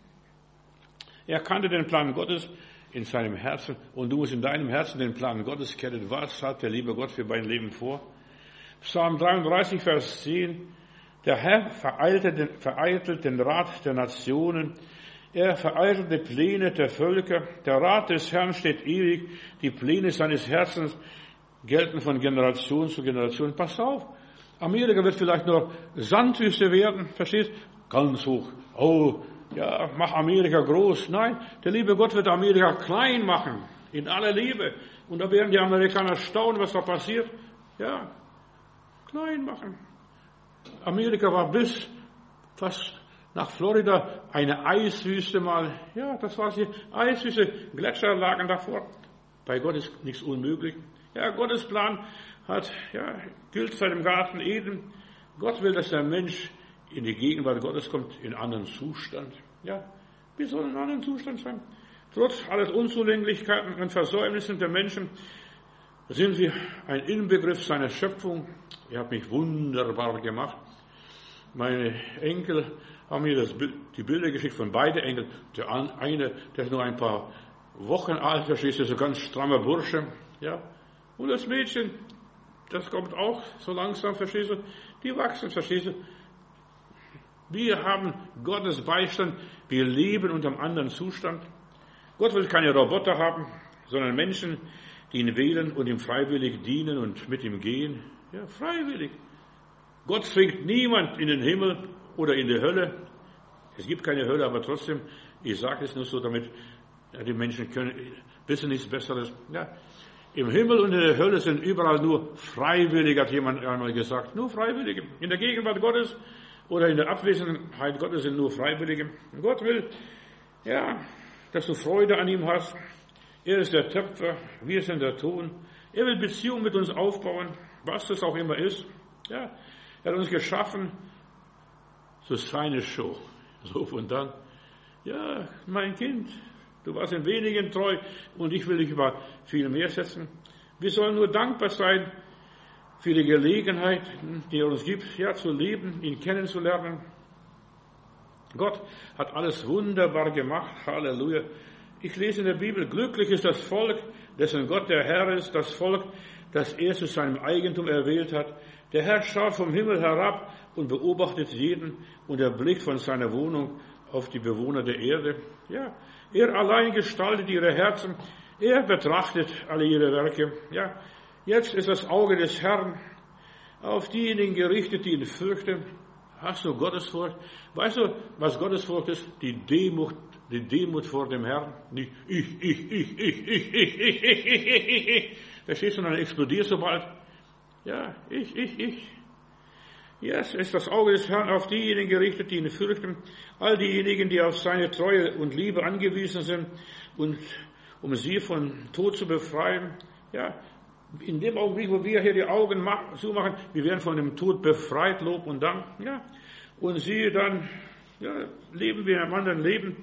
Er kannte den Plan Gottes in seinem Herzen. Und du musst in deinem Herzen den Plan Gottes kennen. Was hat der liebe Gott für dein Leben vor? Psalm 33, Vers 10. Der Herr vereitelt den Rat der Nationen. Er vereitelt die Pläne der Völker. Der Rat des Herrn steht ewig. Die Pläne seines Herzens gelten von Generation zu Generation. Pass auf. Amerika wird vielleicht nur Sandwüste werden. Verstehst? ganz hoch. Oh, ja, mach Amerika groß. Nein, der liebe Gott wird Amerika klein machen. In aller Liebe. Und da werden die Amerikaner staunen, was da passiert. Ja, klein machen. Amerika war bis fast nach Florida eine Eiswüste mal. Ja, das war sie. Eiswüste, Gletscher lagen davor. Bei Gott ist nichts unmöglich. Ja, Gottes Plan gilt seit dem Garten Eden. Gott will, dass der Mensch in die Gegenwart Gottes kommt, in einen anderen Zustand. Ja, wir sollen in einem anderen Zustand sein. Trotz aller Unzulänglichkeiten und Versäumnissen der Menschen sind wir ein Inbegriff seiner Schöpfung. Er hat mich wunderbar gemacht. Meine Enkel haben mir die Bilder geschickt von beiden Enkeln. Der eine, der ist nur ein paar Wochen alt, verstehst du, so ein ganz strammer Bursche. Ja. Und das Mädchen, das kommt auch so langsam, verstehst du, die wachsen, verstehst du. Wir haben Gottes Beistand, wir leben unter einem anderen Zustand. Gott will keine Roboter haben, sondern Menschen, die ihn wählen und ihm freiwillig dienen und mit ihm gehen. Ja, freiwillig. Gott zwingt niemand in den Himmel oder in die Hölle. Es gibt keine Hölle, aber trotzdem, ich sage es nur so, damit die Menschen wissen nichts Besseres. Ja, im Himmel und in der Hölle sind überall nur Freiwillige, hat jemand einmal gesagt. Nur Freiwillige. In der Gegenwart Gottes oder in der Abwesenheit Gottes sind nur Freiwillige. Und Gott will, dass du Freude an ihm hast. Er ist der Töpfer, wir sind der Ton. Er will Beziehung mit uns aufbauen, was das auch immer ist. Ja, er hat uns geschaffen zu seiner Show. So von dann. Ja, mein Kind, du warst in wenigen treu und ich will dich über viel mehr setzen. Wir sollen nur dankbar sein für die Gelegenheit, die er uns gibt, zu leben, ihn kennenzulernen. Gott hat alles wunderbar gemacht. Halleluja. Ich lese in der Bibel, glücklich ist das Volk, dessen Gott der Herr ist, das Volk, das er zu seinem Eigentum erwählt hat. Der Herr schaut vom Himmel herab und beobachtet jeden und er blickt von seiner Wohnung auf die Bewohner der Erde. Ja, er allein gestaltet ihre Herzen, er betrachtet alle ihre Werke. Ja, jetzt ist das Auge des Herrn auf diejenigen gerichtet, die ihn fürchten. Hast du Gottesfurcht? Weißt du, was Gottesfurcht ist? Die Demut vor dem Herrn. Nicht ich. Verstehst du, dann explodierst du bald. Ja, ich. Jetzt ist das Auge des Herrn auf diejenigen gerichtet, die ihn fürchten. All diejenigen, die auf seine Treue und Liebe angewiesen sind und um sie von Tod zu befreien. Ja, in dem Augenblick, wo wir hier die Augen zumachen, wir werden von dem Tod befreit, Lob und Dank. Ja, und sie dann leben wir in einem anderen Leben.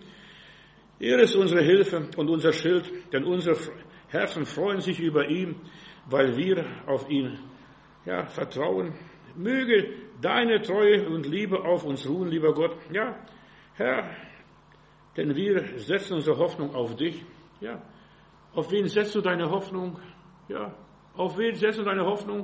Er ist unsere Hilfe und unser Schild, denn unsere Herzen freuen sich über ihn, weil wir auf ihn vertrauen. Möge deine Treue und Liebe auf uns ruhen, lieber Gott. Ja, Herr, denn wir setzen unsere Hoffnung auf dich. Ja, auf wen setzt du deine Hoffnung? Ja, auf wen setzt du deine Hoffnung?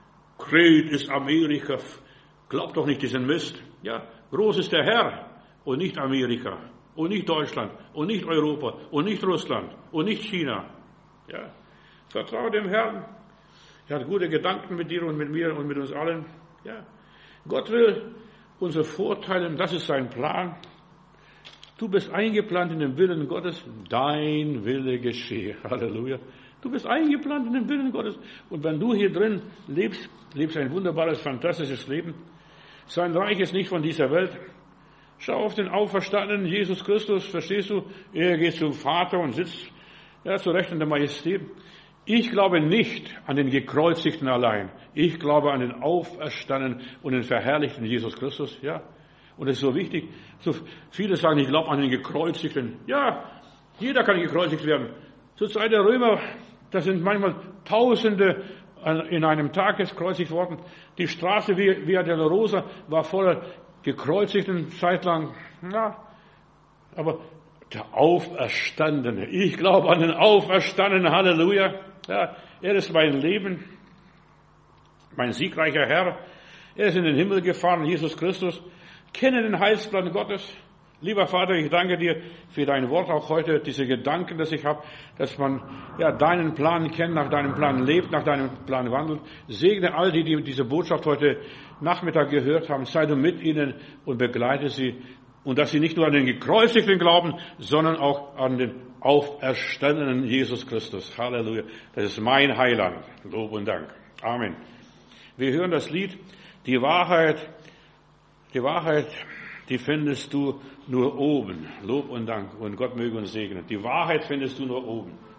Kret ist Amerika. Glaub doch nicht diesen Mist. Ja, groß ist der Herr und nicht Amerika und nicht Deutschland und nicht Europa und nicht Russland und nicht China. Ja, vertraue dem Herrn. Er hat gute Gedanken mit dir und mit mir und mit uns allen. Ja, Gott will unsere Vorteile, das ist sein Plan. Du bist eingeplant in den Willen Gottes, dein Wille geschehe. Halleluja. Du bist eingeplant in den Willen Gottes. Und wenn du hier drin lebst ein wunderbares, fantastisches Leben. Sein Reich ist nicht von dieser Welt. Schau auf den auferstandenen Jesus Christus, verstehst du? Er geht zum Vater und sitzt zu Rechten der Majestät. Ich glaube nicht an den Gekreuzigten allein. Ich glaube an den auferstandenen und den verherrlichten Jesus Christus. Ja. Und das ist so wichtig. So viele sagen, ich glaube an den Gekreuzigten. Ja, jeder kann gekreuzigt werden. Zur Zeit der Römer, da sind manchmal Tausende in einem Tag gekreuzigt worden. Die Straße Via Dolorosa war voller Gekreuzigten zeitlang. Ja, aber der Auferstandene. Ich glaube an den Auferstandenen. Halleluja. Ja, er ist mein Leben, mein siegreicher Herr. Er ist in den Himmel gefahren, Jesus Christus. Kenne den Heilsplan Gottes. Lieber Vater, ich danke dir für dein Wort auch heute, diese Gedanken, dass ich habe, dass man ja deinen Plan kennt, nach deinem Plan lebt, nach deinem Plan wandelt. Segne all die, die diese Botschaft heute Nachmittag gehört haben. Sei du mit ihnen und begleite sie. Und dass sie nicht nur an den Gekreuzigten glauben, sondern auch an den auferstandenen Jesus Christus. Halleluja. Das ist mein Heiland. Lob und Dank. Amen. Wir hören das Lied, die Wahrheit, die findest du nur oben. Lob und Dank. Und Gott möge uns segnen. Die Wahrheit findest du nur oben.